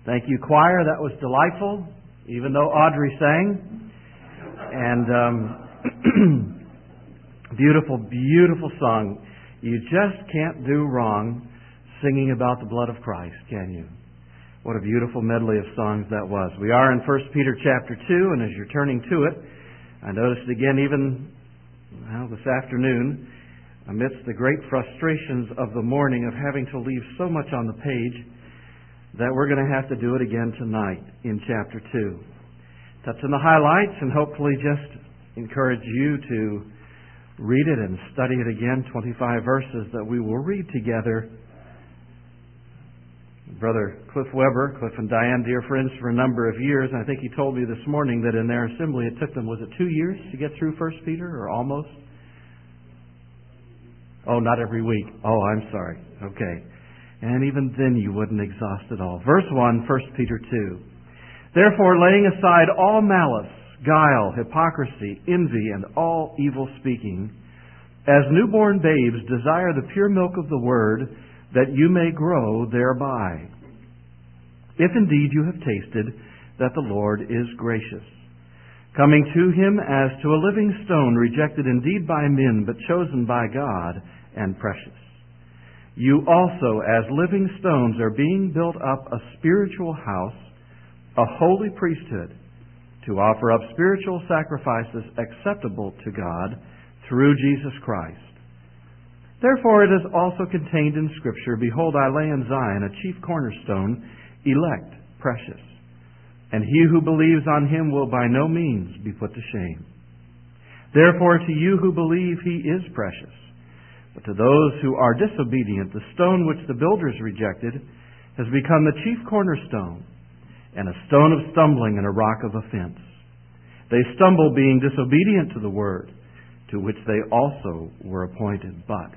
Thank you, choir. That was delightful, even though Audrey sang. And beautiful, beautiful song. You just can't do wrong singing about the blood of Christ, can you? What a beautiful medley of songs that was. We are in 1 Peter chapter 2, and as you're turning to it, I noticed again even this afternoon, amidst the great frustrations of the morning of having to leave so much on the page, that we're going to have to do it again tonight in chapter 2. Touching the highlights and hopefully just encourage you to read it and study it again, 25 verses that we will read together. Brother Cliff and Diane, dear friends for a number of years, and I think he told me this morning that in their assembly it took them, was it 2 years to get through 1 Peter, or almost? Oh, not every week. Oh, I'm sorry. Okay. And even then you wouldn't exhaust it all. Verse 1, 1 Peter 2. Therefore, laying aside all malice, guile, hypocrisy, envy, and all evil speaking, as newborn babes desire the pure milk of the word, that you may grow thereby. If indeed you have tasted that the Lord is gracious, coming to him as to a living stone, rejected indeed by men, but chosen by God and precious. You also, as living stones, are being built up a spiritual house, a holy priesthood, to offer up spiritual sacrifices acceptable to God through Jesus Christ. Therefore it is also contained in Scripture, Behold, I lay in Zion a chief cornerstone, elect, precious. And he who believes on him will by no means be put to shame. Therefore to you who believe he is precious. But to those who are disobedient, the stone which the builders rejected has become the chief cornerstone, and a stone of stumbling and a rock of offense. They stumble, being disobedient to the word, to which they also were appointed. But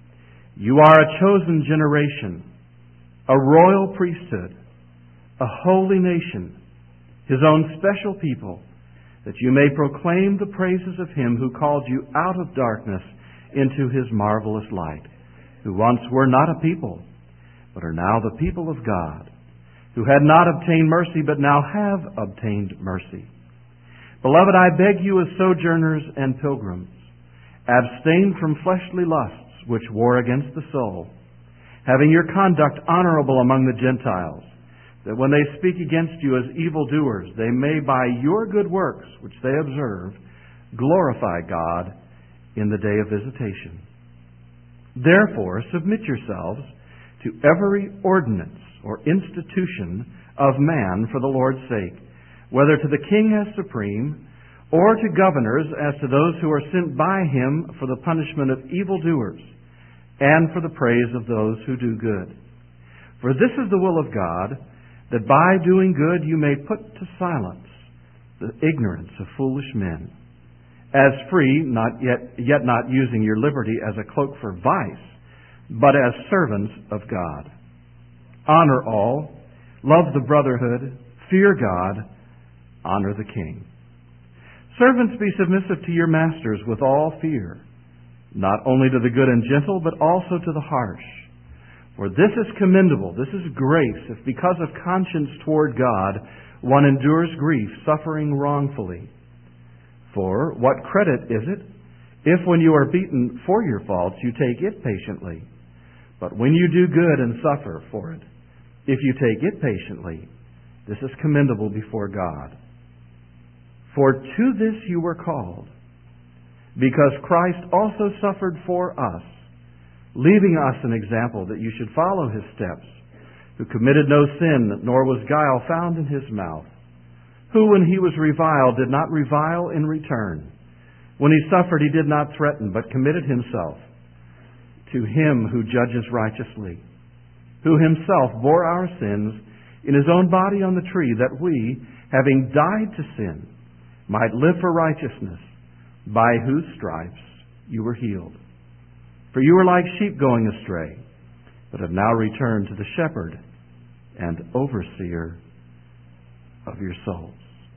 you are a chosen generation, a royal priesthood, a holy nation, his own special people, that you may proclaim the praises of him who called you out of darkness into his marvelous light, who once were not a people, but are now the people of God, who had not obtained mercy, but now have obtained mercy. Beloved, I beg you as sojourners and pilgrims, abstain from fleshly lusts which war against the soul, having your conduct honorable among the Gentiles, that when they speak against you as evildoers, they may by your good works, which they observe, glorify God in the day of visitation. Therefore, submit yourselves to every ordinance or institution of man for the Lord's sake, whether to the king as supreme, or to governors as to those who are sent by him for the punishment of evildoers, and for the praise of those who do good. For this is the will of God, that by doing good you may put to silence the ignorance of foolish men, as free, yet not using your liberty as a cloak for vice, but as servants of God. Honor all, love the brotherhood, fear God, honor the king. Servants, be submissive to your masters with all fear, not only to the good and gentle, but also to the harsh. For this is commendable, this is grace, if because of conscience toward God one endures grief, suffering wrongfully. For what credit is it if when you are beaten for your faults you take it patiently? But when you do good and suffer for it, if you take it patiently, this is commendable before God. For to this you were called, because Christ also suffered for us, leaving us an example that you should follow his steps, who committed no sin, nor was guile found in his mouth, who when he was reviled did not revile in return. When he suffered he did not threaten, but committed himself to him who judges righteously, who himself bore our sins in his own body on the tree, that we, having died to sin, might live for righteousness, by whose stripes you were healed. For you were like sheep going astray, but have now returned to the shepherd and overseer of your souls.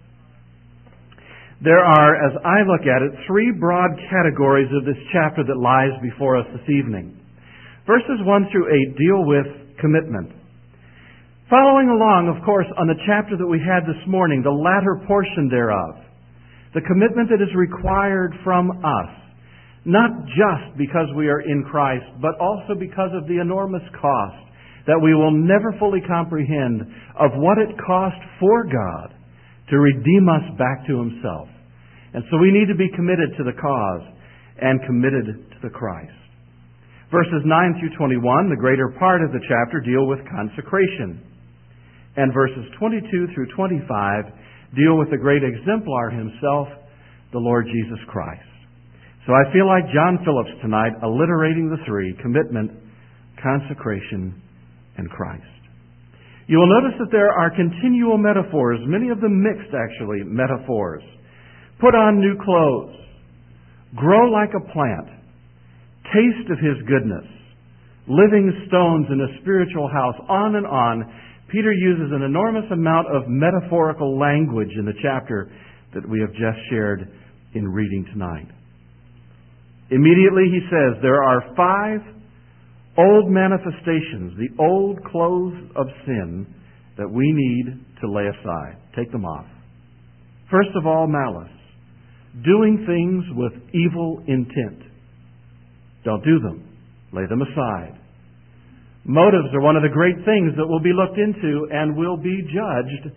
There are, as I look at it, three broad categories of this chapter that lies before us this evening. Verses 1 through 8 deal with commitment. Following along, of course, on the chapter that we had this morning, the latter portion thereof, the commitment that is required from us, not just because we are in Christ, but also because of the enormous cost that we will never fully comprehend of what it cost for God to redeem us back to Himself. And so we need to be committed to the cause and committed to the Christ. Verses 9 through 21, the greater part of the chapter, deal with consecration. And verses 22 through 25 deal with the great exemplar himself, the Lord Jesus Christ. So I feel like John Phillips tonight, alliterating the three: commitment, consecration, and Christ. You will notice that there are continual metaphors, many of them mixed actually, metaphors. Put on new clothes, grow like a plant, taste of His goodness, living stones in a spiritual house, on and on. Peter uses an enormous amount of metaphorical language in the chapter that we have just shared in reading tonight. Immediately he says there are 5 old manifestations, the old clothes of sin that we need to lay aside. Take them off. First of all, malice. Doing things with evil intent. Don't do them. Lay them aside. Motives are one of the great things that will be looked into and will be judged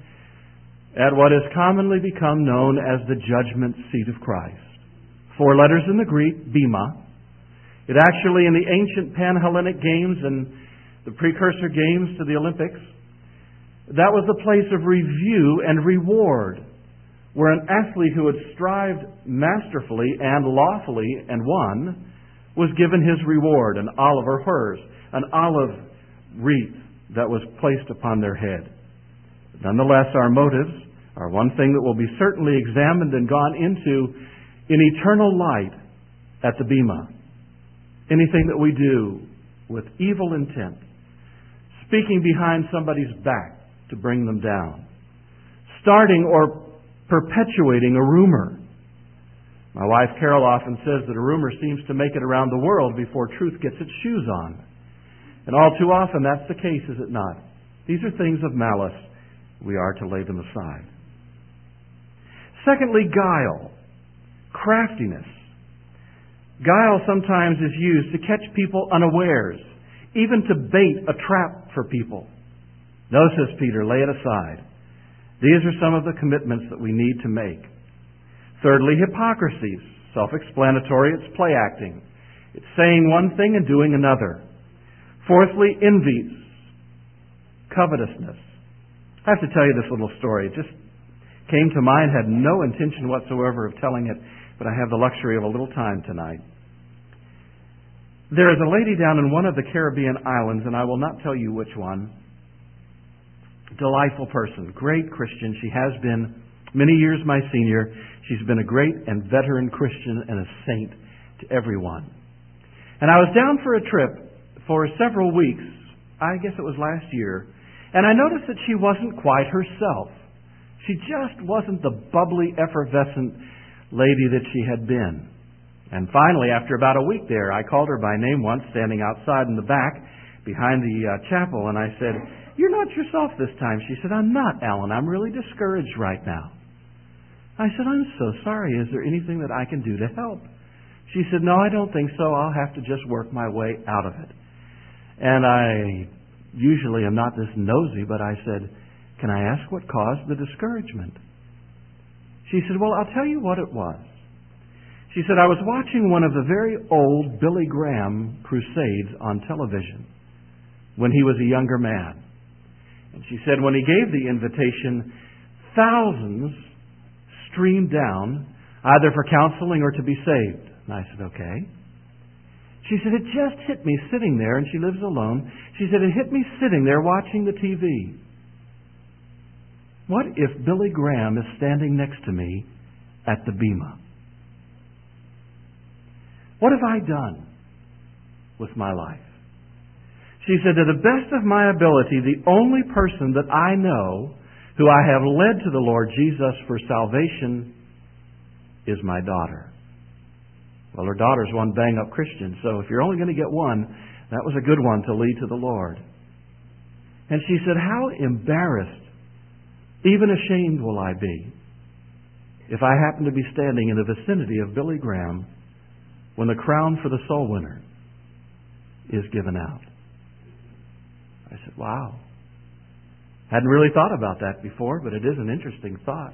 at what has commonly become known as the judgment seat of Christ. 4 letters in the Greek, bema. It actually, in the ancient Pan-Hellenic games and the precursor games to the Olympics, that was the place of review and reward, where an athlete who had strived masterfully and lawfully and won was given his reward, an olive or hers, an olive wreath that was placed upon their head. Nonetheless, our motives are one thing that will be certainly examined and gone into in eternal light at the bema. Anything that we do with evil intent, speaking behind somebody's back to bring them down, starting or perpetuating a rumor. My wife Carol often says that a rumor seems to make it around the world before truth gets its shoes on. And all too often that's the case, is it not? These are things of malice. We are to lay them aside. Secondly, guile. Craftiness. Guile sometimes is used to catch people unawares, even to bait a trap for people. No, says Peter, lay it aside. These are some of the commitments that we need to make. Thirdly, hypocrisy. Self-explanatory, it's play acting. It's saying one thing and doing another. Fourthly, envies. Covetousness. I have to tell you this little story. It just came to mind, had no intention whatsoever of telling it, but I have the luxury of a little time tonight. There is a lady down in one of the Caribbean islands, and I will not tell you which one. Delightful person, great Christian. She has been many years my senior. She's been a great and veteran Christian and a saint to everyone. And I was down for a trip for several weeks, I guess it was last year, and I noticed that she wasn't quite herself. She just wasn't the bubbly, effervescent lady that she had been. And finally, after about a week there, I called her by name once, standing outside in the back behind the chapel, and I said, "You're not yourself this time." She said, "I'm not, Alan. I'm really discouraged right now." I said, "I'm so sorry. Is there anything that I can do to help?" She said, "No, I don't think so. I'll have to just work my way out of it." And I usually am not this nosy, but I said, "Can I ask what caused the discouragement?" She said, "Well, I'll tell you what it was." She said, "I was watching one of the very old Billy Graham crusades on television when he was a younger man. And she said when he gave the invitation, thousands streamed down, either for counseling or to be saved." And I said, "Okay." She said, "It just hit me sitting there," and she lives alone. She said, "It hit me sitting there watching the TV. What if Billy Graham is standing next to me at the bema? What have I done with my life?" She said, "To the best of my ability, the only person that I know who I have led to the Lord Jesus for salvation is my daughter." Well, her daughter's one bang-up Christian, so if you're only going to get one, that was a good one to lead to the Lord. And she said, how embarrassed, even ashamed will I be if I happen to be standing in the vicinity of Billy Graham when the crown for the soul winner is given out. I said, wow. Hadn't really thought about that before, but it is an interesting thought.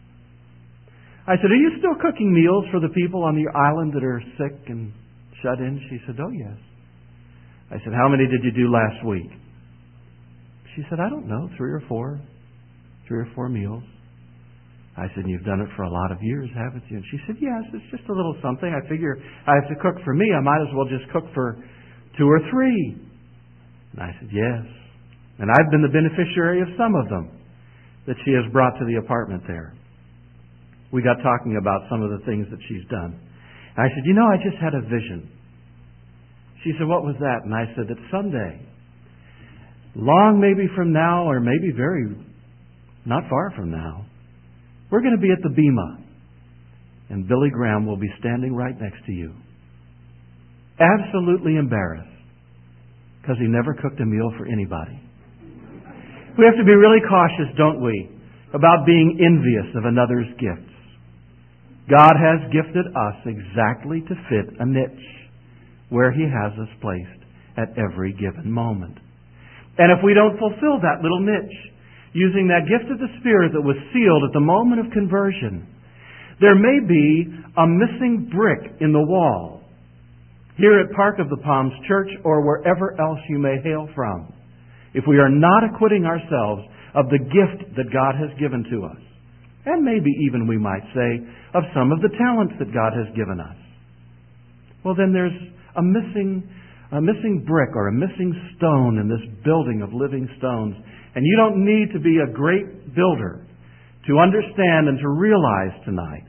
I said, are you still cooking meals for the people on the island that are sick and shut in? She said, oh, yes. I said, how many did you do last week? She said, I don't know, 3 or 4 meals. I said, you've done it for a lot of years, haven't you? And she said, yes, it's just a little something. I figure I have to cook for me. I might as well just cook for 2 or 3. And I said, yes. And I've been the beneficiary of some of them that she has brought to the apartment there. We got talking about some of the things that she's done. And I said, I just had a vision. She said, what was that? And I said, that someday, long maybe from now, or maybe very not far from now, we're going to be at the Bema, and Billy Graham will be standing right next to you. Absolutely embarrassed, because he never cooked a meal for anybody. We have to be really cautious, don't we, about being envious of another's gifts. God has gifted us exactly to fit a niche where He has us placed at every given moment. And if we don't fulfill that little niche, using that gift of the Spirit that was sealed at the moment of conversion, there may be a missing brick in the wall here at Park of the Palms Church or wherever else you may hail from, if we are not acquitting ourselves of the gift that God has given to us, and maybe even, we might say, of some of the talents that God has given us, well, then there's a missing brick or a missing stone in this building of living stones. And you don't need to be a great builder to understand and to realize tonight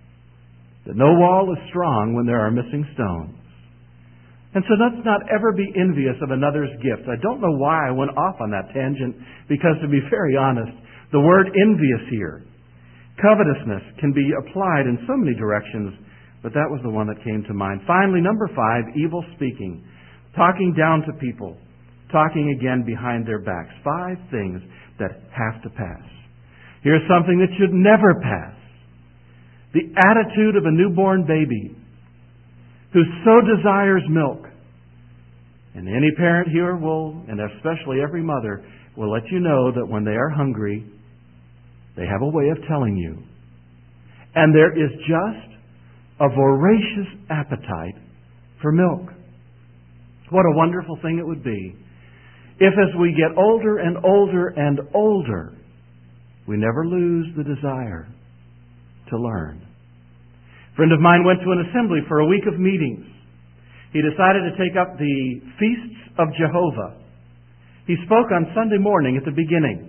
that no wall is strong when there are missing stones. And so let's not ever be envious of another's gift. I don't know why I went off on that tangent, because to be very honest, the word envious here, covetousness, can be applied in so many directions, but that was the one that came to mind. Finally, number 5, evil speaking. Talking down to people. Talking again behind their backs. 5 things that have to pass. Here's something that should never pass. The attitude of a newborn baby who so desires milk. And any parent here will, and especially every mother, will let you know that when they are hungry, they have a way of telling you. And there is just a voracious appetite for milk. What a wonderful thing it would be if, as we get older and older and older, we never lose the desire to learn. A friend of mine went to an assembly for a week of meetings. He decided to take up the Feasts of Jehovah. He spoke on Sunday morning at the beginning.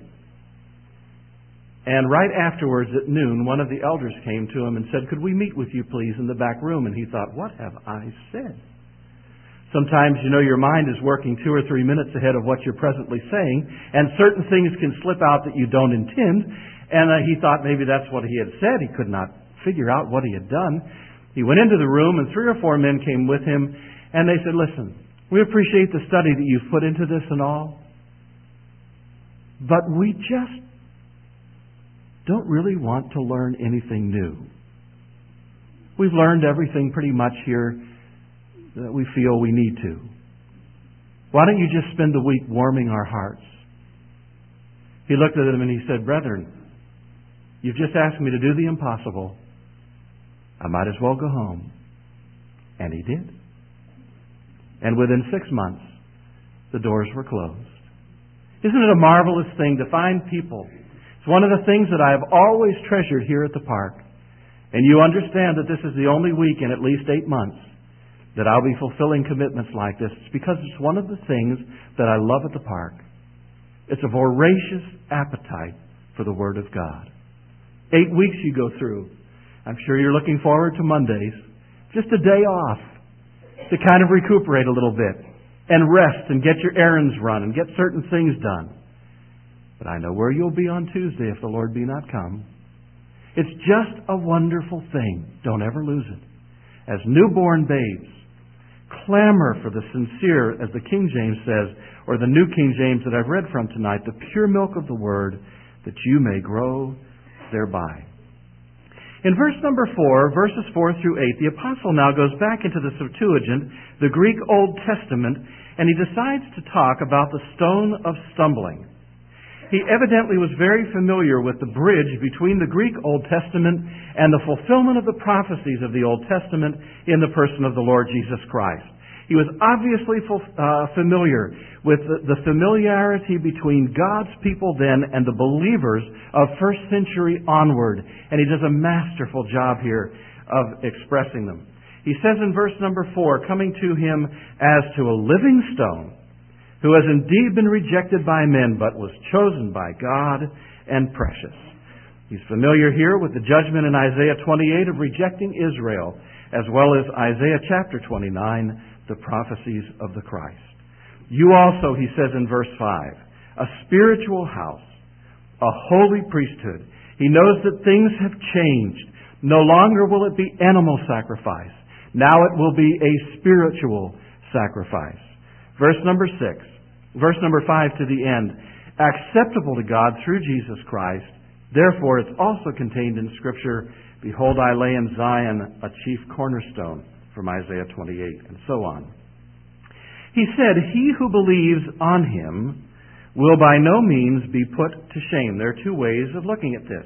And right afterwards at noon, one of the elders came to him and said, could we meet with you please in the back room? And he thought, what have I said? Sometimes, your mind is working 2 or 3 minutes ahead of what you're presently saying, and certain things can slip out that you don't intend. And he thought maybe that's what he had said. He could not figure out what he had done. He went into the room, and 3 or 4 men came with him, and they said, listen, we appreciate the study that you've put into this and all, but we just don't really want to learn anything new. We've learned everything pretty much here that we feel we need to. Why don't you just spend the week warming our hearts? He looked at them and he said, brethren, you've just asked me to do the impossible. I might as well go home. And he did. And within 6 months, the doors were closed. Isn't it a marvelous thing to find people? It's one of the things that I have always treasured here at the park. And you understand that this is the only week in at least 8 months that I'll be fulfilling commitments like this. It's because it's one of the things that I love at the park. It's a voracious appetite for the Word of God. 8 weeks you go through. I'm sure you're looking forward to Mondays. Just a day off to kind of recuperate a little bit and rest and get your errands run and get certain things done. But I know where you'll be on Tuesday if the Lord be not come. It's just a wonderful thing. Don't ever lose it. As newborn babes, clamor for the sincere, as the King James says, or the New King James that I've read from tonight, the pure milk of the Word, that you may grow thereby. In verse number 4, verses 4 through 8, the apostle now goes back into the Septuagint, the Greek Old Testament, and he decides to talk about the stone of stumbling. He evidently was very familiar with the bridge between the Greek Old Testament and the fulfillment of the prophecies of the Old Testament in the person of the Lord Jesus Christ. He was obviously familiar with the familiarity between God's people then and the believers of first century onward. And he does a masterful job here of expressing them. He says in verse number 4, coming to him as to a living stone, who has indeed been rejected by men, but was chosen by God and precious. He's familiar here with the judgment in Isaiah 28 of rejecting Israel, as well as Isaiah chapter 29, the prophecies of the Christ. You also, he says in verse 5, a spiritual house, a holy priesthood. He knows that things have changed. No longer will it be animal sacrifice. Now it will be a spiritual sacrifice. Verse number 5 to the end. Acceptable to God through Jesus Christ. Therefore, it's also contained in Scripture, behold, I lay in Zion a chief cornerstone, from Isaiah 28, and so on. He said, he who believes on him will by no means be put to shame. There are two ways of looking at this.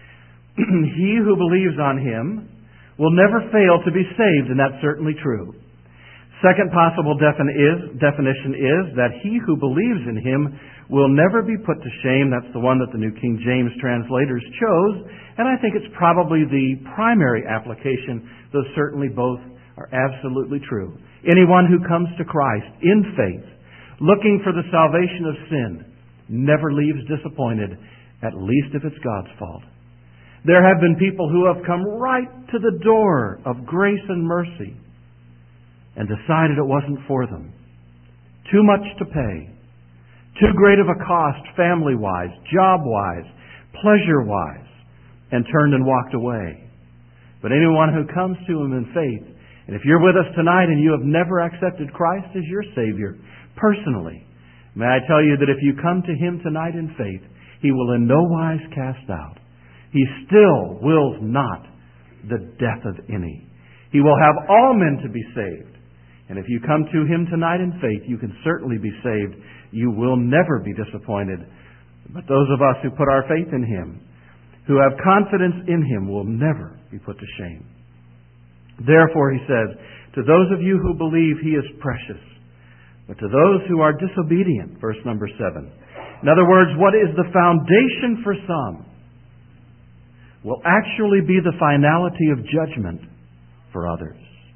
He who believes on him will never fail to be saved, and that's certainly true. Second possible definition is that he who believes in him will never be put to shame. That's the one that the New King James translators chose, and I think it's probably the primary application, though certainly both are absolutely true. Anyone who comes to Christ in faith, looking for the salvation of sin, never leaves disappointed, at least if it's God's fault. There have been people who have come right to the door of grace and mercy and decided it wasn't for them. Too much to pay. Too great of a cost family-wise, job-wise, pleasure-wise, and turned and walked away. But anyone who comes to Him in faith, and if you're with us tonight and you have never accepted Christ as your Savior, personally, may I tell you that if you come to Him tonight in faith, He will in no wise cast out. He still wills not the death of any. He will have all men to be saved. And if you come to Him tonight in faith, you can certainly be saved. You will never be disappointed. But those of us who put our faith in Him, who have confidence in Him, will never be put to shame. Therefore, He says, to those of you who believe, He is precious. But to those who are disobedient, verse number 7. In other words, what is the foundation for some will actually be the finality of judgment for others.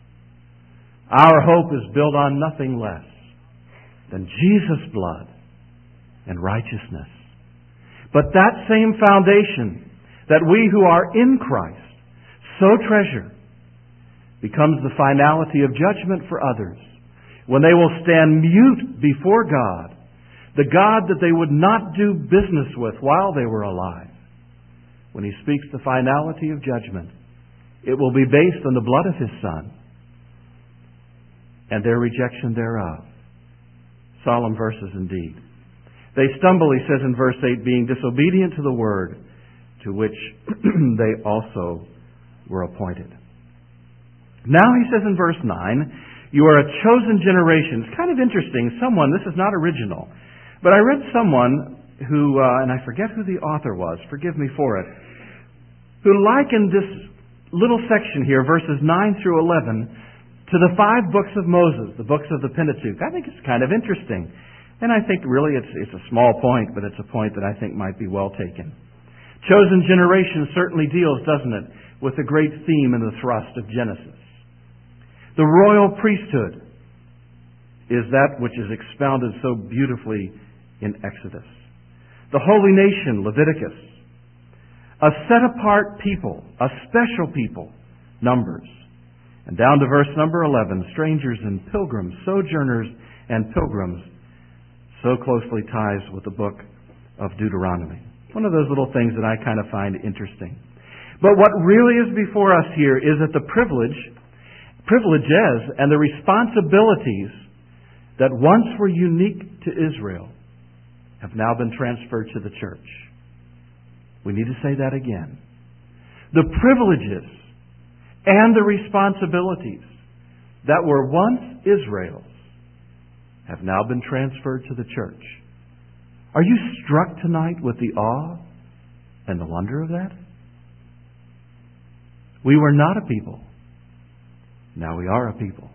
Our hope is built on nothing less than Jesus' blood and righteousness. But that same foundation that we who are in Christ so treasure becomes the finality of judgment for others, when they will stand mute before God, the God that they would not do business with while they were alive. When He speaks the finality of judgment, it will be based on the blood of His Son and their rejection thereof. Solemn verses indeed. They stumble, he says in verse 8, being disobedient to the word to which they also were appointed. Now he says in verse 9, you are a chosen generation. It's kind of interesting. This is not original, but I read someone who, and I forget who the author was, forgive me for it, who likened this little section here, verses 9 through 11, to the 5 books of Moses, the books of the Pentateuch. I think it's kind of interesting. And I think really it's a small point, but it's a point that I think might be well taken. Chosen generation certainly deals, doesn't it, with the great theme and the thrust of Genesis. The royal priesthood is that which is expounded so beautifully in Exodus. The holy nation, Leviticus. A set-apart people, a special people, Numbers. And down to verse number 11, strangers and pilgrims, sojourners and pilgrims, so closely ties with the book of Deuteronomy. One of those little things that I kind of find interesting. But what really is before us here is that the privilege privileges and the responsibilities that once were unique to Israel have now been transferred to the church. We need to say that again. The privileges and the responsibilities that were once Israel's have now been transferred to the church. Are you struck tonight with the awe and the wonder of that? We were not a people. Now we are a people.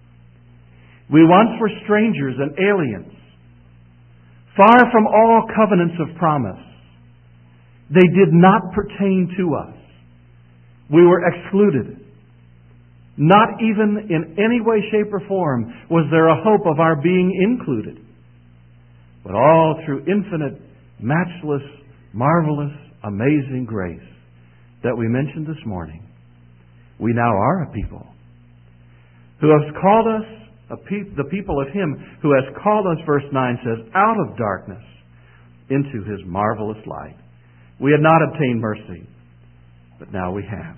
We once were strangers and aliens, far from all covenants of promise. They did not pertain to us. We were excluded. Not even in any way, shape, or form was there a hope of our being included. But all through infinite, matchless, marvelous, amazing grace that we mentioned this morning, we now are a people who has called us, the people of Him who has called us, verse 9 says, out of darkness into His marvelous light. We had not obtained mercy, but now we have.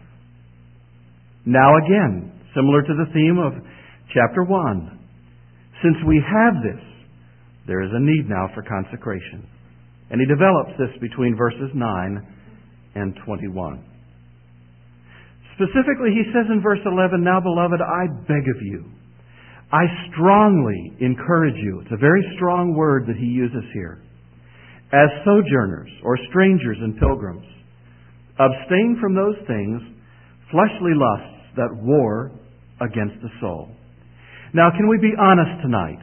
Now again, similar to the theme of chapter 1, since we have this, there is a need now for consecration. And he develops this between verses 9 and 21. Specifically, he says in verse 11, now, beloved, I beg of you, I strongly encourage you. It's a very strong word that he uses here. As sojourners or strangers and pilgrims, abstain from those things, fleshly lusts that war against the soul. Now, can we be honest tonight?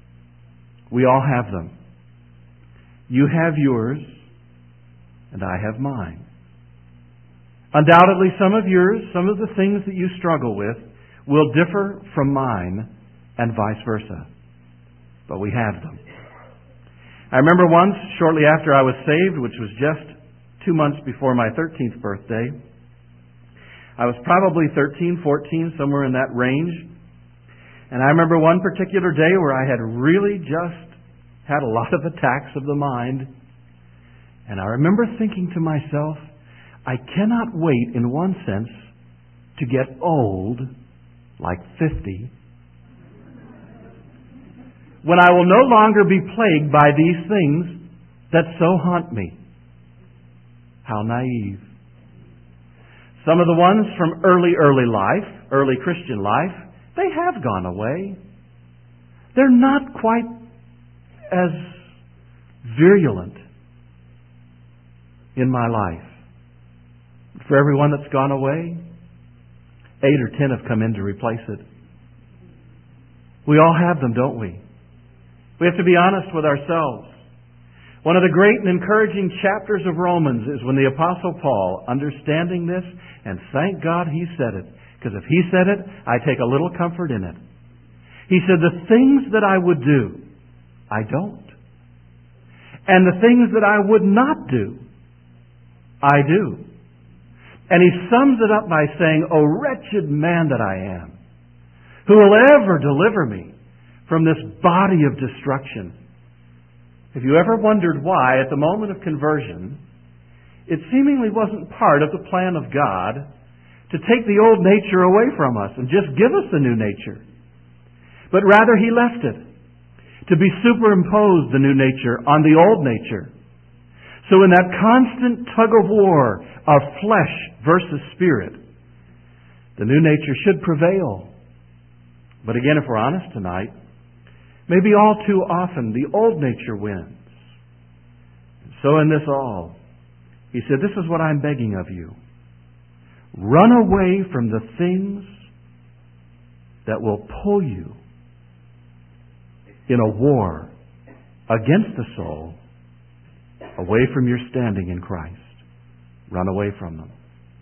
We all have them. You have yours, and I have mine. Undoubtedly, some of yours, some of the things that you struggle with, will differ from mine, and vice versa. But we have them. I remember once, shortly after I was saved, which was just 2 months before my 13th birthday, I was probably 13, 14, somewhere in that range. And I remember one particular day where I had really just had a lot of attacks of the mind. And I remember thinking to myself, I cannot wait, in one sense, to get old, like 50, when I will no longer be plagued by these things that so haunt me. How naive. Some of the ones from early life, early Christian life, they have gone away. They're not quite as virulent in my life. For every one that's gone away, 8 or 10 have come in to replace it. We all have them, don't we? We have to be honest with ourselves. One of the great and encouraging chapters of Romans is when the Apostle Paul, understanding this, and thank God he said it, because if he said it, I take a little comfort in it. He said, the things that I would do, I don't. And the things that I would not do, I do. And he sums it up by saying, O wretched man that I am, who will ever deliver me from this body of destruction? Have you ever wondered why, at the moment of conversion, it seemingly wasn't part of the plan of God to take the old nature away from us and just give us the new nature? But rather He left it to be superimposed, the new nature, on the old nature. So in that constant tug of war of flesh versus spirit, the new nature should prevail. But again, if we're honest tonight, maybe all too often the old nature wins. So in this all, he said, this is what I'm begging of you. Run away from the things that will pull you in a war against the soul away from your standing in Christ. Run away from them.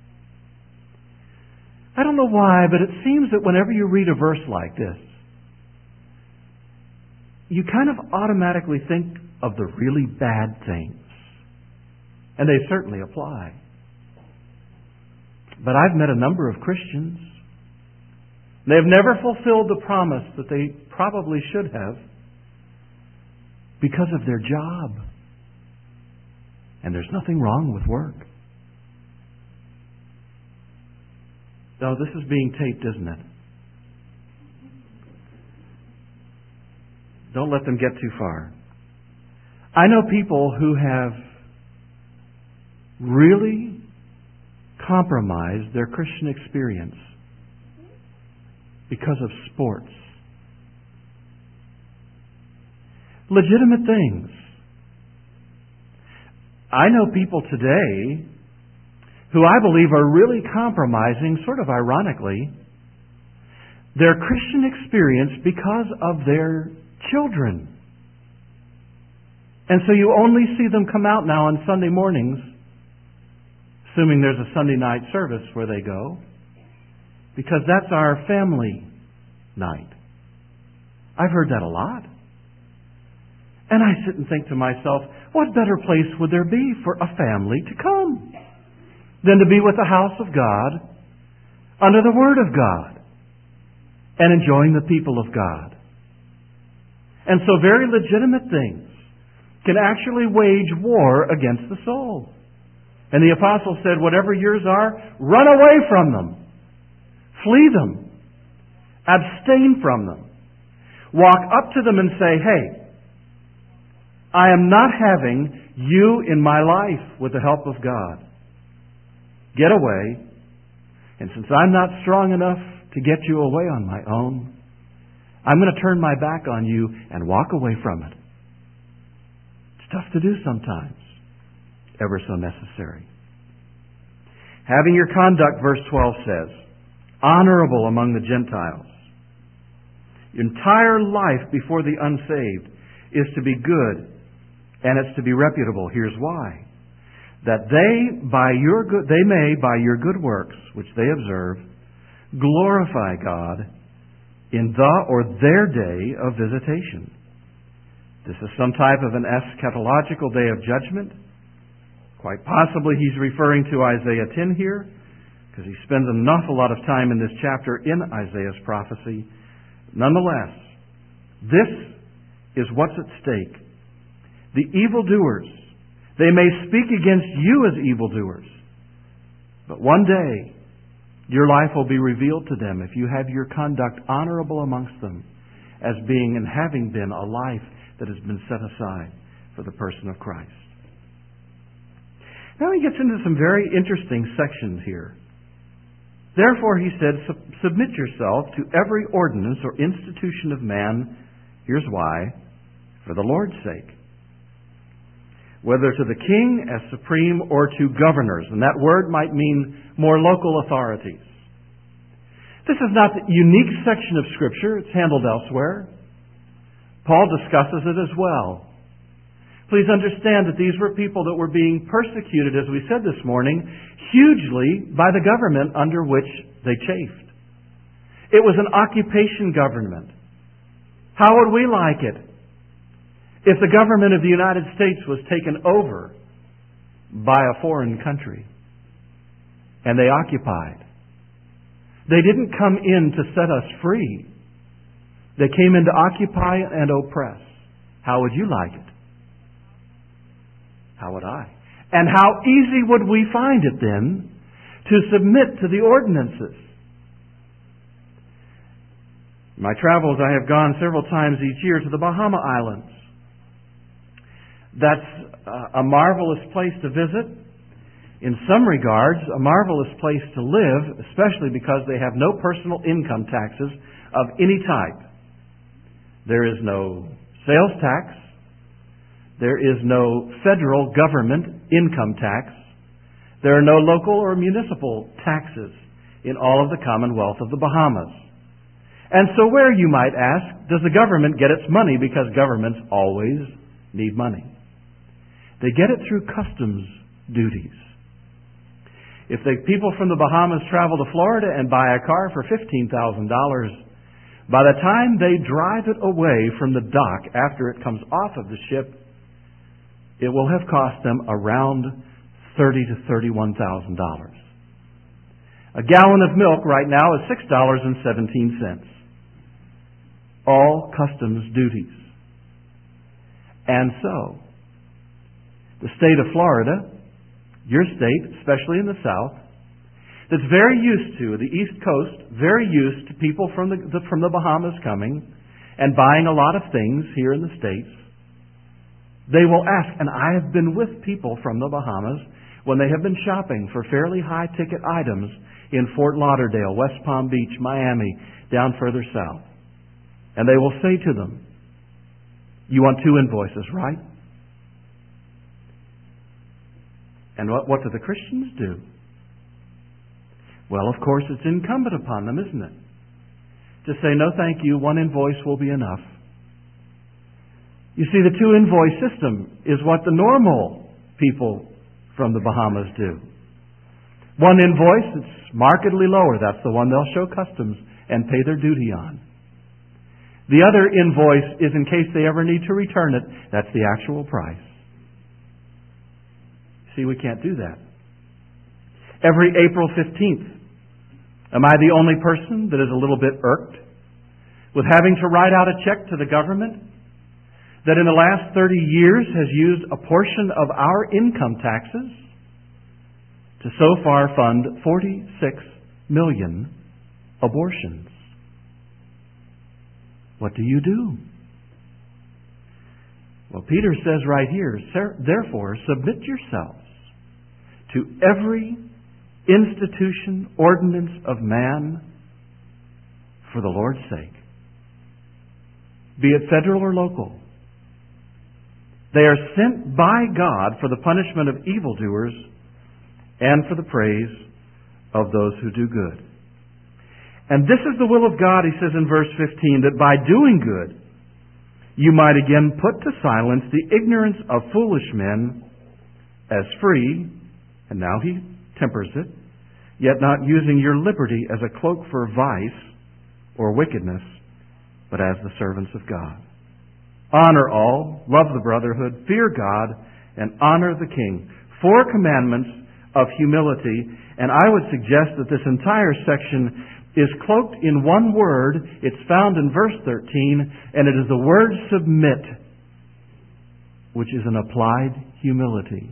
I don't know why, but it seems that whenever you read a verse like this, you kind of automatically think of the really bad things. And they certainly apply. But I've met a number of Christians. They've never fulfilled the promise that they probably should have because of their job. And there's nothing wrong with work. No, this is being taped, isn't it? Don't let them get too far. I know people who have really compromised their Christian experience because of sports. Legitimate things. I know people today who I believe are really compromising, sort of ironically, their Christian experience because of their children. And so you only see them come out now on Sunday mornings, assuming there's a Sunday night service where they go, because that's our family night. I've heard that a lot. And I sit and think to myself, what better place would there be for a family to come than to be with the house of God, under the Word of God, and enjoying the people of God? And so very legitimate things can actually wage war against the soul. And the apostle said, whatever yours are, run away from them. Flee them. Abstain from them. Walk up to them and say, hey, I am not having you in my life with the help of God. Get away. And since I'm not strong enough to get you away on my own, I'm going to turn my back on you and walk away from it. It's tough to do sometimes. Ever so necessary. Having your conduct, verse 12 says, honorable among the Gentiles. Your entire life before the unsaved is to be good, and it's to be reputable. Here's why. That they may, by your good works, which they observe, glorify God in the or their day of visitation. This is some type of an eschatological day of judgment. Quite possibly he's referring to Isaiah 10 here, because he spends an awful lot of time in this chapter in Isaiah's prophecy. Nonetheless, this is what's at stake. The evildoers, they may speak against you as evildoers, but one day your life will be revealed to them if you have your conduct honorable amongst them, as being and having been a life that has been set aside for the person of Christ. Now he gets into some very interesting sections here. Therefore, he said, submit yourself to every ordinance or institution of man. Here's why. For the Lord's sake. Whether to the king as supreme or to governors. And that word might mean more local authorities. This is not the unique section of Scripture. It's handled elsewhere. Paul discusses it as well. Please understand that these were people that were being persecuted, as we said this morning, hugely by the government under which they chafed. It was an occupation government. How would we like it if the government of the United States was taken over by a foreign country and they occupied? They didn't come in to set us free. They came in to occupy and oppress. How would you like it? How would I? And how easy would we find it then to submit to the ordinances? In my travels, I have gone several times each year to the Bahama Islands. That's a marvelous place to visit. In some regards, a marvelous place to live, especially because they have no personal income taxes of any type. There is no sales tax. There is no federal government income tax. There are no local or municipal taxes in all of the Commonwealth of the Bahamas. And so where, you might ask, does the government get its money? Because governments always need money. They get it through customs duties. If the people from the Bahamas travel to Florida and buy a car for $15,000, by the time they drive it away from the dock after it comes off of the ship, it will have cost them around $30,000 to $31,000. A gallon of milk right now is $6.17. All customs duties. And so, the state of Florida, your state, especially in the South, that's very used to, the East Coast, very used to people from the Bahamas coming and buying a lot of things here in the States, they will ask, and I have been with people from the Bahamas when they have been shopping for fairly high-ticket items in Fort Lauderdale, West Palm Beach, Miami, down further south. And they will say to them, "You want 2 invoices, right?" And what do the Christians do? Well, of course, it's incumbent upon them, isn't it, to say, "No, thank you, 1 invoice will be enough." You see, the 2 invoice system is what the normal people from the Bahamas do. 1 invoice, it's markedly lower. That's the one they'll show customs and pay their duty on. The other invoice is in case they ever need to return it. That's the actual price. See, we can't do that. Every April 15th, am I the only person that is a little bit irked with having to write out a check to the government that in the last 30 years has used a portion of our income taxes to so far fund 46 million abortions? What do you do? Well, Peter says right here, "Therefore, submit yourselves to every institution, ordinance of man for the Lord's sake, be it federal or local. They are sent by God for the punishment of evildoers and for the praise of those who do good." And this is the will of God, he says in verse 15, that by doing good, you might again put to silence the ignorance of foolish men, as free, and now he tempers it, yet not using your liberty as a cloak for vice or wickedness, but as the servants of God. Honor all, love the brotherhood, fear God, and honor the king. 4 commandments of humility, and I would suggest that this entire section is cloaked in one word. It's found in verse 13, and it is the word submit, which is an applied humility.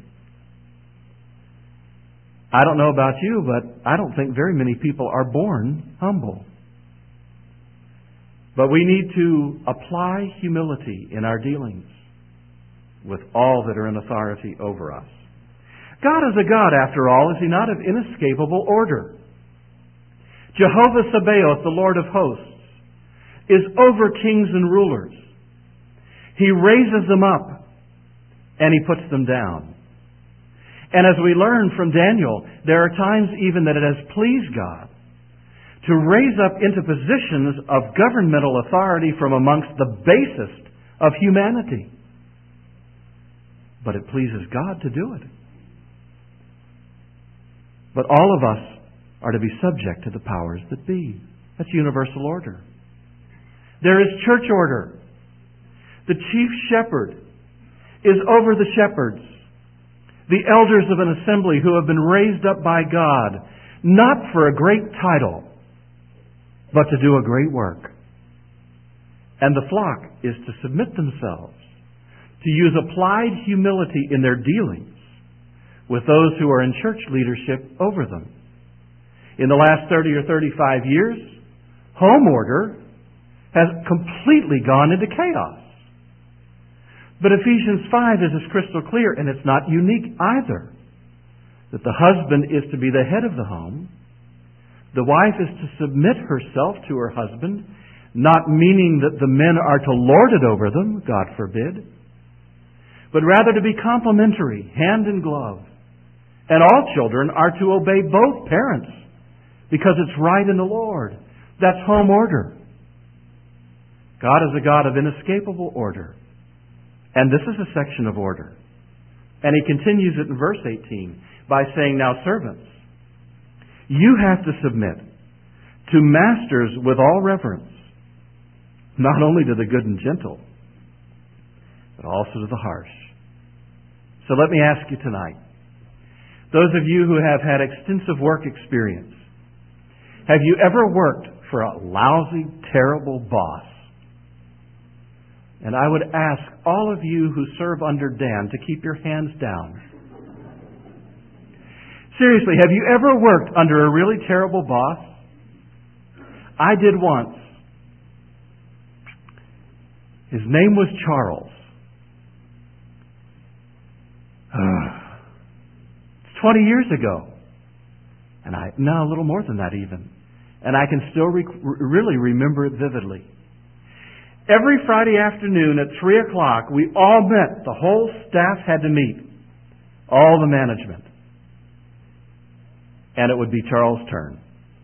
I don't know about you, but I don't think very many people are born humble. But we need to apply humility in our dealings with all that are in authority over us. God is a God, after all, is He not, of inescapable order? Jehovah Sabaoth, the Lord of hosts, is over kings and rulers. He raises them up and He puts them down. And as we learn from Daniel, there are times even that it has pleased God to raise up into positions of governmental authority from amongst the basest of humanity. But it pleases God to do it. But all of us are to be subject to the powers that be. That's universal order. There is church order. The chief shepherd is over the shepherds, the elders of an assembly who have been raised up by God, not for a great title, but to do a great work. And the flock is to submit themselves, to use applied humility in their dealings with those who are in church leadership over them. In the last 30 or 35 years, home order has completely gone into chaos. But Ephesians 5 is as crystal clear, and it's not unique either, that the husband is to be the head of the home. The wife is to submit herself to her husband, not meaning that the men are to lord it over them, God forbid, but rather to be complementary, hand in glove. And all children are to obey both parents, because it's right in the Lord. That's home order. God is a God of inescapable order. And this is a section of order. And He continues it in verse 18 by saying, "Now servants, you have to submit to masters with all reverence, not only to the good and gentle, but also to the harsh." So let me ask you tonight, those of you who have had extensive work experience, have you ever worked for a lousy, terrible boss? And I would ask all of you who serve under Dan to keep your hands down. Seriously, have you ever worked under a really terrible boss? I did once. His name was Charles. It's 20 years ago. And a little more than that even. And I can still really remember it vividly. Every Friday afternoon at 3 o'clock, we all met. The whole staff had to meet. All the management. And it would be Charles' turn.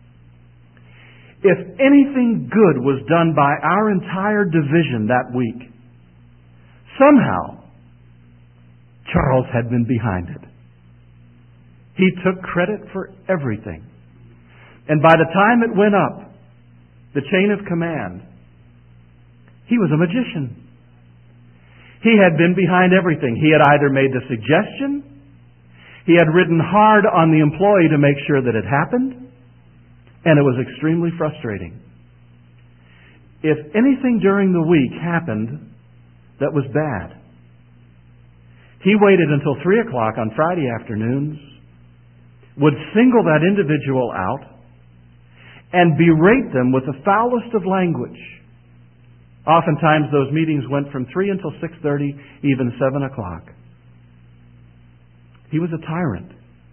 If anything good was done by our entire division that week, somehow Charles had been behind it. He took credit for everything. And by the time it went up the chain of command, he was a magician. He had been behind everything. He had either made the suggestion, he had ridden hard on the employee to make sure that it happened, and it was extremely frustrating. If anything during the week happened that was bad, he waited until 3 o'clock on Friday afternoons, would single that individual out, and berate them with the foulest of language. Oftentimes those meetings went from 3 until 6:30, even 7 o'clock. He was a tyrant.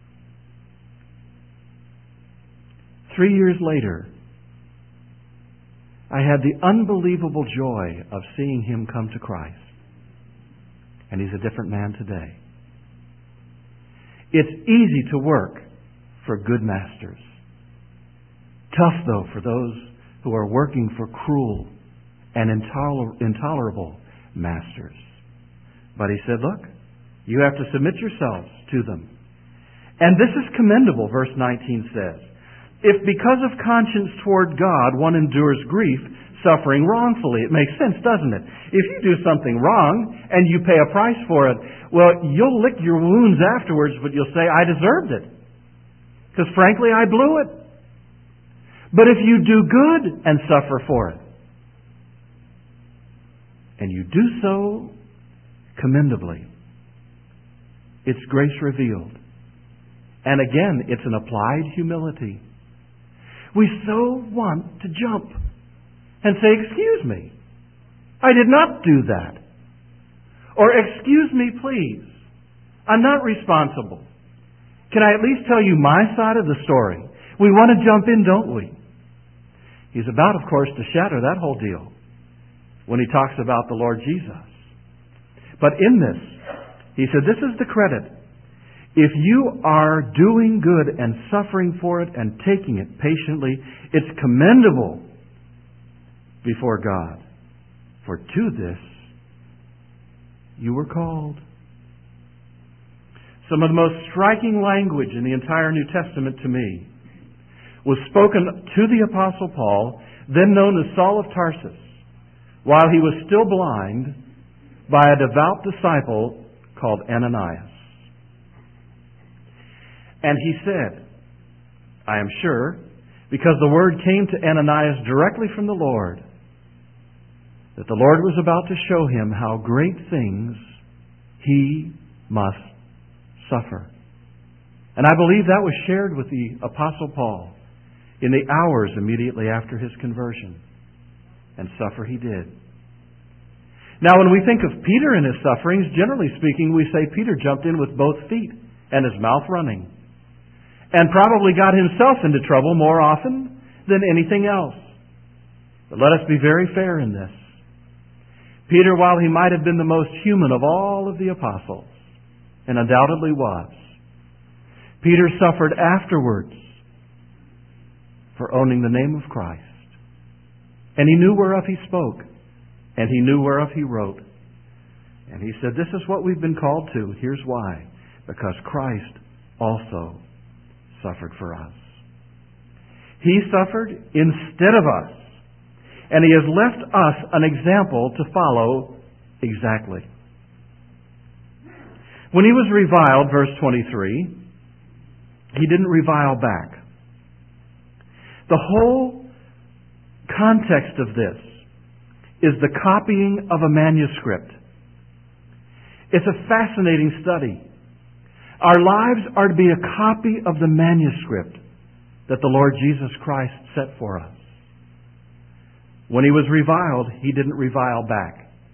3 years later, I had the unbelievable joy of seeing him come to Christ. And he's a different man today. It's easy to work for good masters. Tough, though, for those who are working for cruel and intolerable masters. But he said, look, you have to submit yourselves to them. And this is commendable, verse 19 says. If because of conscience toward God one endures grief, suffering wrongfully. It makes sense, doesn't it? If you do something wrong and you pay a price for it, well, you'll lick your wounds afterwards, but you'll say, I deserved it. Because frankly, I blew it. But if you do good and suffer for it, and you do so commendably, it's grace revealed. And again, it's an applied humility. We so want to jump and say, excuse me, I did not do that. Or excuse me, please, I'm not responsible. Can I at least tell you my side of the story? We want to jump in, don't we? He's about, of course, to shatter that whole deal when he talks about the Lord Jesus. But in this, he said, this is the credit. If you are doing good and suffering for it and taking it patiently, it's commendable before God. For to this you were called. Some of the most striking language in the entire New Testament to me was spoken to the Apostle Paul, then known as Saul of Tarsus, while he was still blind, by a devout disciple called Ananias. And he said, I am sure, because the word came to Ananias directly from the Lord, that the Lord was about to show him how great things he must suffer. And I believe that was shared with the Apostle Paul in the hours immediately after his conversion. And suffer he did. Now, when we think of Peter and his sufferings, generally speaking, we say Peter jumped in with both feet and his mouth running, and probably got himself into trouble more often than anything else. But let us be very fair in this. Peter, while he might have been the most human of all of the apostles, and undoubtedly was, Peter suffered afterwards for owning the name of Christ. And he knew whereof he spoke, and he knew whereof he wrote. And he said, this is what we've been called to. Here's why. Because Christ also suffered for us. He suffered instead of us. And he has left us an example to follow exactly. When he was reviled, verse 23, he didn't revile back. The whole context of this is the copying of a manuscript. It's a fascinating study. Our lives are to be a copy of the manuscript that the Lord Jesus Christ set for us. When he was reviled, he didn't revile back.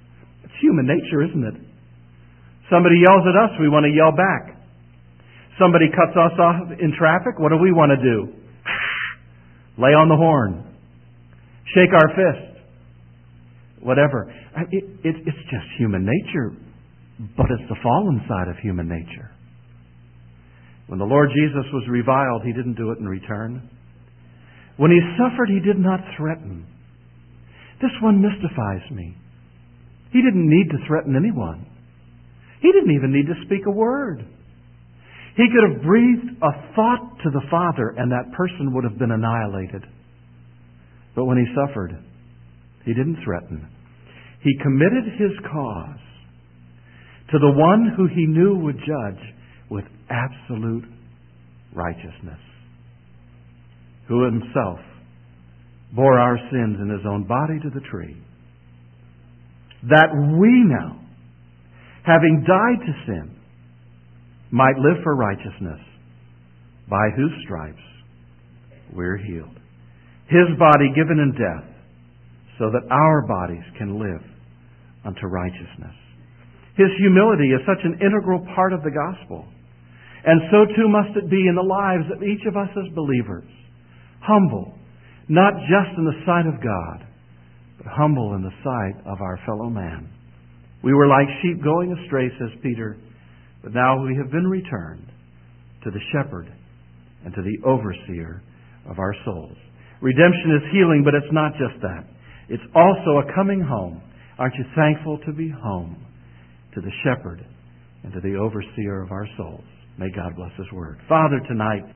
It's human nature, isn't it? Somebody yells at us, we want to yell back. Somebody cuts us off in traffic, what do we want to do? Lay on the horn. Shake our fist. Whatever. It's just human nature, but it's the fallen side of human nature. When the Lord Jesus was reviled, He didn't do it in return. When He suffered, He did not threaten. This one mystifies me. He didn't need to threaten anyone. He didn't even need to speak a word. He could have breathed a thought to the Father and that person would have been annihilated. But when He suffered, He didn't threaten. He committed His cause to the one who He knew would judge with absolute righteousness, who Himself bore our sins in His own body to the tree, that we now, having died to sin, might live for righteousness, by whose stripes we're healed. His body given in death, so that our bodies can live unto righteousness. His humility is such an integral part of the gospel. And so too must it be in the lives of each of us as believers. Humble, not just in the sight of God, but humble in the sight of our fellow man. We were like sheep going astray, says Peter, but now we have been returned to the shepherd and to the overseer of our souls. Redemption is healing, but it's not just that. It's also a coming home. Aren't you thankful to be home to the shepherd and to the overseer of our souls? May God bless His word. Father, tonight,